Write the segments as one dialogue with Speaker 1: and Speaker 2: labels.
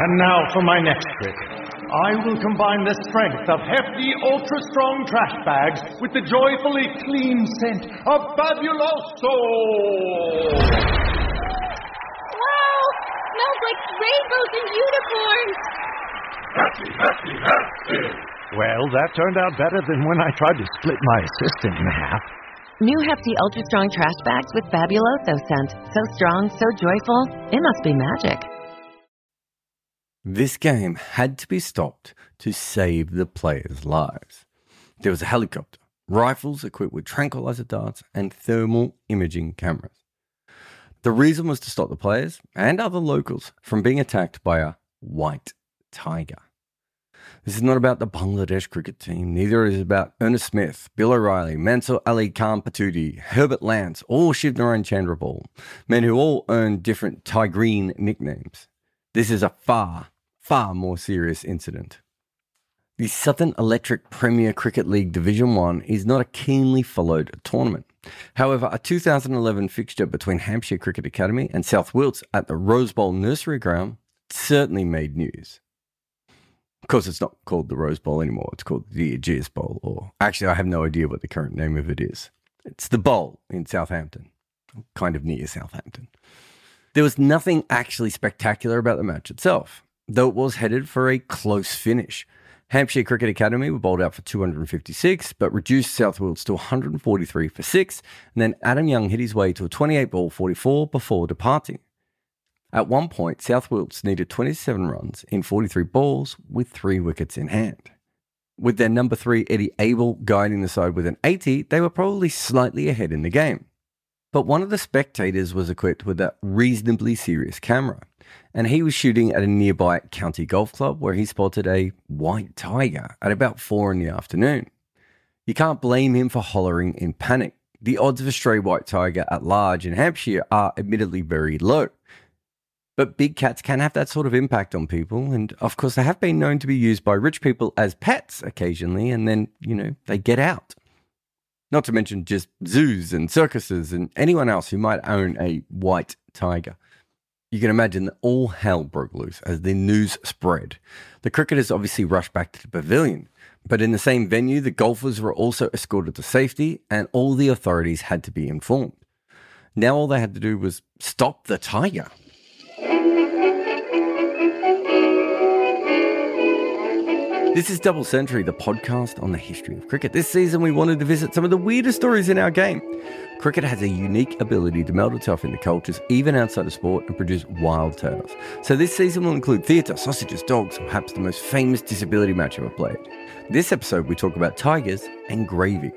Speaker 1: And now for my next trick. I will combine the strength of hefty, ultra-strong trash bags with the joyfully clean scent of Fabuloso!
Speaker 2: Wow! Smells like rainbows and unicorns!
Speaker 1: Happy! Well, that turned out better than when I tried to split my assistant in half.
Speaker 3: New hefty ultra strong trash bags with Fabuloso scent. So strong, so joyful, it must be magic.
Speaker 4: This game had to be stopped to save the players' lives. There was a helicopter, rifles equipped with tranquilizer darts, and thermal imaging cameras. The reason was to stop the players and other locals from being attacked by a white tiger. This is not about the Bangladesh cricket team, neither is it about Ernest Smith, Bill O'Reilly, Mansur Ali Khan Patooty, Herbert Lance, or Shiv Narayan Chandrabal, men who all earned different Tigreen nicknames. This is a far more serious incident. The Southern Electric Premier Cricket League Division 1 is not a keenly followed tournament. However, a 2011 fixture between Hampshire Cricket Academy and South Wilts at the Rose Bowl Nursery Ground certainly made news. Of course, it's not called the Rose Bowl anymore. It's called the Ageas Bowl, or actually, I have no idea what the current name of it is. It's the Bowl in Southampton, kind of near Southampton. There was nothing actually spectacular about the match itself, though it was headed for a close finish. Hampshire Cricket Academy were bowled out for 256, but reduced South Wilts to 143 for 6, and then Adam Young hit his way to a 28-ball 44 before departing. At one point, South Wilts needed 27 runs in 43 balls with 3 wickets in hand. With their number 3 Eddie Abel guiding the side with an 80, they were probably slightly ahead in the game. But one of the spectators was equipped with a reasonably serious camera, and he was shooting at a nearby county golf club where he spotted a white tiger at about 4 in the afternoon. You can't blame him for hollering in panic. The odds of a stray white tiger at large in Hampshire are admittedly very low. But big cats can have that sort of impact on people, and of course they have been known to be used by rich people as pets occasionally, and then, they get out. Not to mention just zoos and circuses and anyone else who might own a white tiger. You can imagine that all hell broke loose as the news spread. The cricketers obviously rushed back to the pavilion, but in the same venue, the golfers were also escorted to safety, and all the authorities had to be informed. Now all they had to do was stop the tiger. This is Double Century, the podcast on the history of cricket. This season, we wanted to visit some of the weirdest stories in our game. Cricket has a unique ability to meld itself into cultures, even outside of sport, and produce wild tales. So this season will include theatre, sausages, dogs, or perhaps the most famous disability match ever played. This episode, we talk about tigers and gravy.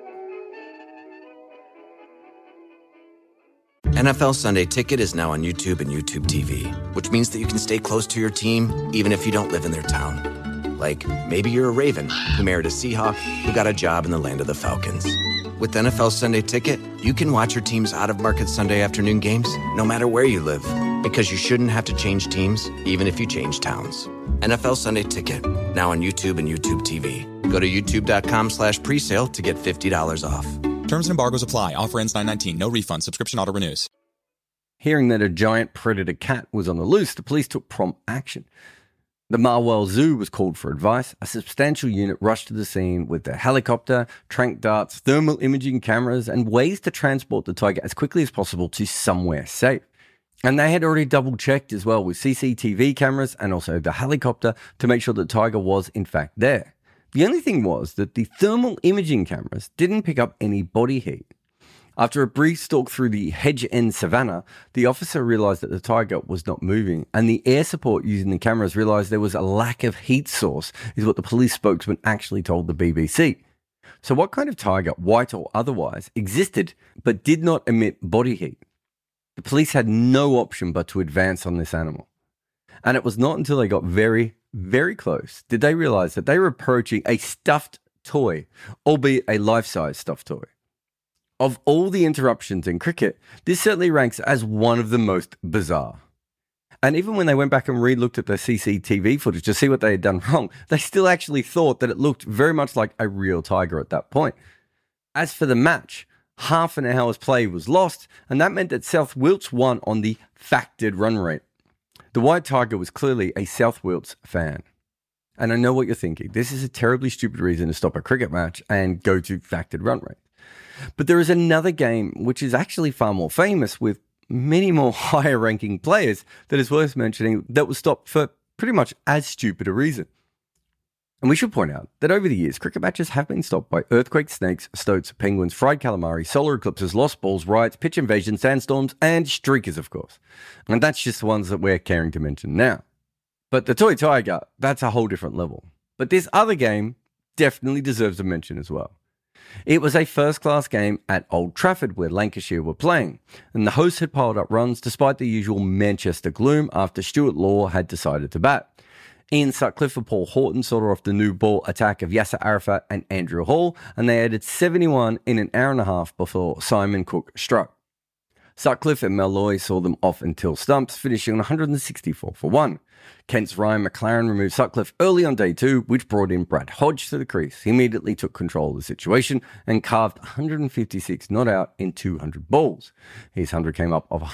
Speaker 5: NFL Sunday Ticket is now on YouTube and YouTube TV, which means that you can stay close to your team even if you don't live in their town. Like, maybe you're a Raven who married a Seahawk who got a job in the land of the Falcons. With NFL Sunday Ticket, you can watch your team's out-of-market Sunday afternoon games no matter where you live, because you shouldn't have to change teams even if you change towns. NFL Sunday Ticket, now on YouTube and YouTube TV. Go to youtube.com/presale to get $50 off.
Speaker 6: Terms and embargoes apply. Offer ends 9/19. No refund. Subscription auto renews.
Speaker 4: Hearing that a giant predator cat was on the loose, the police took prompt action. The Marwell Zoo was called for advice. A substantial unit rushed to the scene with their helicopter, tranq darts, thermal imaging cameras, and ways to transport the tiger as quickly as possible to somewhere safe. And they had already double-checked as well with CCTV cameras and also the helicopter to make sure the tiger was in fact there. The only thing was that the thermal imaging cameras didn't pick up any body heat. After a brief stalk through the Hedge End savannah, the officer realised that the tiger was not moving, and the air support using the cameras realised there was a lack of heat source, is what the police spokesman actually told the BBC. So what kind of tiger, white or otherwise, existed but did not emit body heat? The police had no option but to advance on this animal. And it was not until they got very, very close did they realise that they were approaching a stuffed toy, albeit a life-size stuffed toy. Of all the interruptions in cricket, this certainly ranks as one of the most bizarre. And even when they went back and re-looked at the CCTV footage to see what they had done wrong, they still actually thought that it looked very much like a real tiger at that point. As for the match, half an hour's play was lost, and that meant that South Wilts won on the factored run rate. The White Tiger was clearly a South Wilts fan. And I know what you're thinking. This is a terribly stupid reason to stop a cricket match and go to factored run rate. But there is another game which is actually far more famous with many more higher ranking players that is worth mentioning that was stopped for pretty much as stupid a reason. And we should point out that over the years, cricket matches have been stopped by earthquakes, snakes, stoats, penguins, fried calamari, solar eclipses, lost balls, riots, pitch invasions, sandstorms, and streakers, of course. And that's just the ones that we're caring to mention now. But the Toy Tiger, that's a whole different level. But this other game definitely deserves a mention as well. It was a first-class game at Old Trafford where Lancashire were playing, and the hosts had piled up runs despite the usual Manchester gloom after Stuart Law had decided to bat. Ian Sutcliffe and Paul Horton sorted off the new ball attack of Yasser Arafat and Andrew Hall, and they added 71 in an hour and a half before Simon Cook struck. Sutcliffe and Malloy saw them off until stumps, finishing on 164 for 1. Kent's Ryan McLaren removed Sutcliffe early on day 2, which brought in Brad Hodge to the crease. He immediately took control of the situation and carved 156 not out in 200 balls. His 100 came up of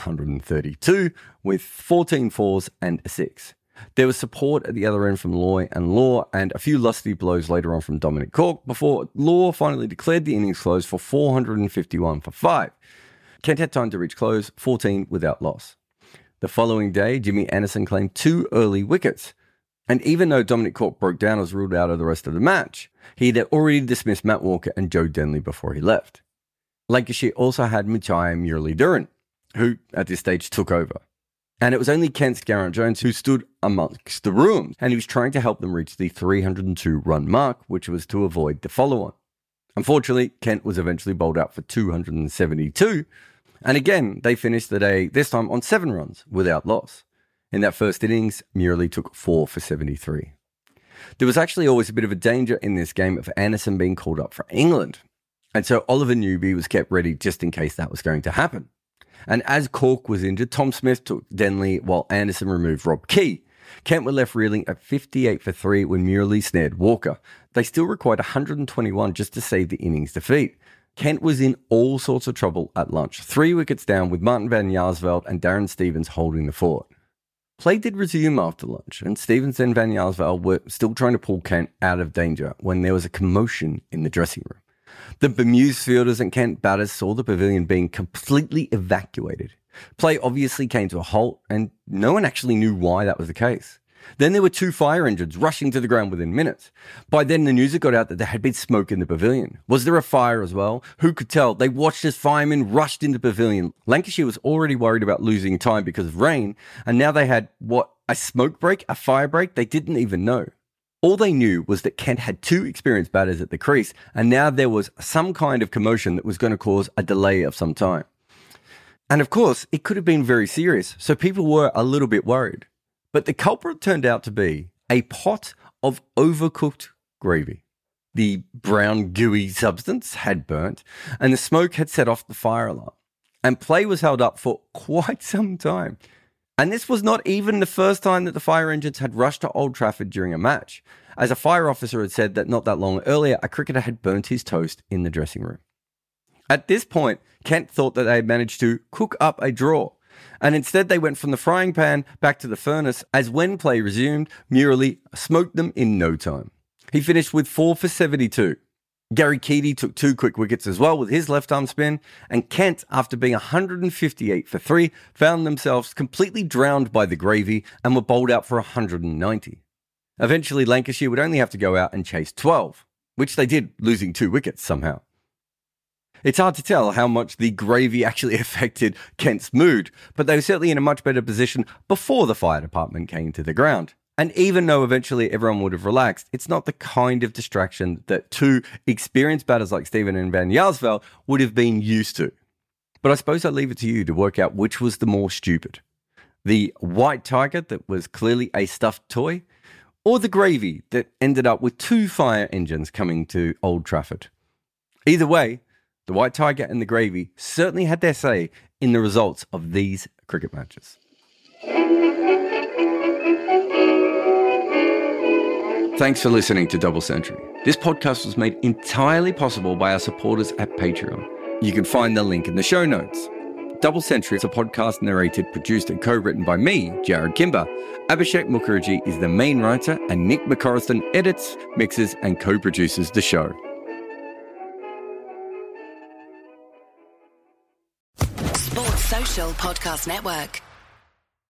Speaker 4: 132 with 14 fours and a 6. There was support at the other end from Loy and Law and a few lusty blows later on from Dominic Cork before Law finally declared the innings close for 451 for 5. Kent had time to reach close, 14 without loss. The following day, Jimmy Anderson claimed 2 early wickets. And even though Dominic Cork broke down and was ruled out of the rest of the match, he had already dismissed Matt Walker and Joe Denley before he left. Lancashire also had Michai Murali-Duran, who at this stage took over. And it was only Kent's Garrett Jones who stood amongst the ruins, and he was trying to help them reach the 302-run mark, which was to avoid the follow-on. Unfortunately, Kent was eventually bowled out for 272, and again, they finished the day, this time on 7 runs, without loss. In that first innings, Murali took 4 for 73. There was actually always a bit of a danger in this game of Anderson being called up for England, and so Oliver Newby was kept ready just in case that was going to happen. And as Cork was injured, Tom Smith took Denley while Anderson removed Rob Key. Kent were left reeling at 58 for 3 when Murali snared Walker. They still required 121 just to save the innings defeat. Kent was in all sorts of trouble at lunch, 3 wickets down with Martin van Jaarsveld and Darren Stevens holding the fort. Play did resume after lunch, and Stevens and van Jaarsveld were still trying to pull Kent out of danger when there was a commotion in the dressing room. The bemused fielders and Kent batters saw the pavilion being completely evacuated. Play obviously came to a halt, and no one actually knew why that was the case. Then there were 2 fire engines rushing to the ground within minutes. By then, the news had got out that there had been smoke in the pavilion. Was there a fire as well? Who could tell? They watched as firemen rushed into the pavilion. Lancashire was already worried about losing time because of rain, and now they had, a smoke break? A fire break? They didn't even know. All they knew was that Kent had 2 experienced batters at the crease, and now there was some kind of commotion that was going to cause a delay of some time. And of course, it could have been very serious, so people were a little bit worried. But the culprit turned out to be a pot of overcooked gravy. The brown gooey substance had burnt, and the smoke had set off the fire alarm. And play was held up for quite some time. And this was not even the first time that the fire engines had rushed to Old Trafford during a match, as a fire officer had said that not that long earlier, a cricketer had burnt his toast in the dressing room. At this point, Kent thought that they had managed to cook up a draw, and instead they went from the frying pan back to the furnace, as when play resumed, Murali smoked them in no time. He finished with 4 for 72. Gary Keady took 2 quick wickets as well with his left-arm spin, and Kent, after being 158 for 3, found themselves completely drowned by the gravy and were bowled out for 190. Eventually, Lancashire would only have to go out and chase 12, which they did, losing 2 wickets somehow. It's hard to tell how much the gravy actually affected Kent's mood, but they were certainly in a much better position before the fire department came to the ground. And even though eventually everyone would have relaxed, it's not the kind of distraction that 2 experienced batters like Steven and van Jaarsveld would have been used to. But I suppose I'll leave it to you to work out which was the more stupid. The White Tiger that was clearly a stuffed toy, or the gravy that ended up with 2 fire engines coming to Old Trafford. Either way, the White Tiger and the gravy certainly had their say in the results of these cricket matches. Thanks for listening to Double Century. This podcast was made entirely possible by our supporters at Patreon. You can find the link in the show notes. Double Century is a podcast narrated, produced and co-written by me, Jared Kimber. Abhishek Mukherjee is the main writer and Nick McCorriston edits, mixes and co-produces the show.
Speaker 7: Sports Social Podcast Network.